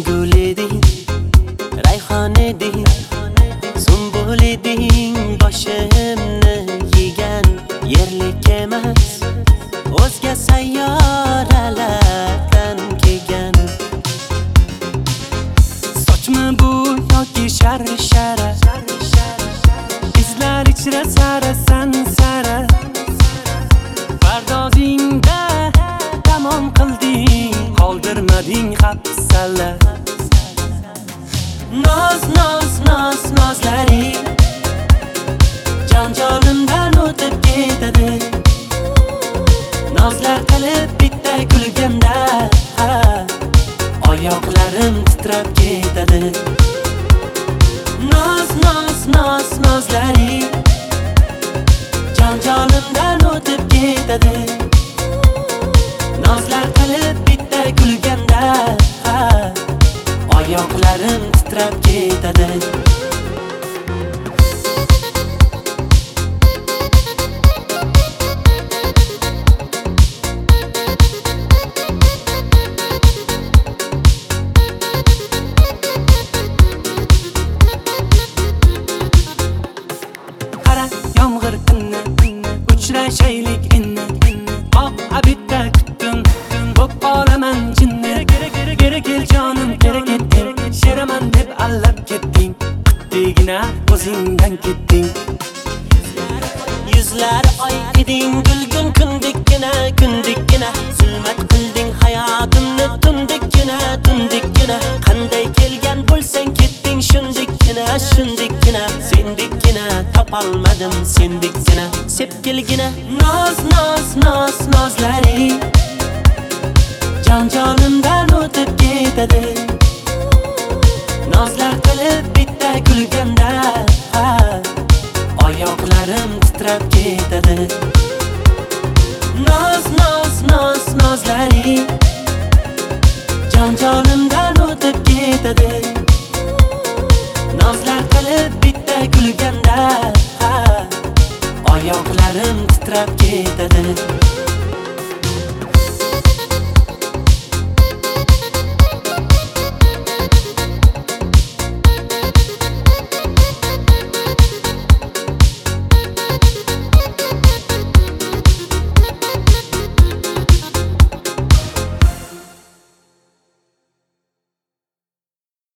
gul eding, rayhon eding, sumbul eding, boshimni yegan yerlik emas, o'zga sayyoralardan kelgan. Sochmi bu yoki shara, izlar ichra sarasan sara, pardozingda tamom qilding, qoldirmading hapsala. Nozlaring jon-jonimdan o'tib ketadi. Nozlar qilib bitta kulganda oyoqlarim titrab ketadi. Nozlaring jon-jonimdan o'tib ketadi. Nozlar qilib bitta kulganda oyoqlarim titrab ketadi. Qara yomg'ir kuni uchrashaylik inni, bitta kutdim bo'p qolaman jinni. Geri kel jonim, geri ketding, sheraman deb allab ketding, qittigina o'zingdan ketding. Yuzlar oy eding, gulgun kundikkina, zulmat qilding hayotimni tundikkina. Qanday kelgan bo'lsang ketding shundikkina, sendikkina topolmadim sendikkina, sepkilgina. Nozlaring jon-jonimdan o'tib ketadi. Nozlar qilib bitta kulganda oyoqlarim titrab ketadi. Nozlaring jon-jonimdan o'tib ketadi. Nozlar qilib bitta kulganda oyoqlarim titrab ketadi.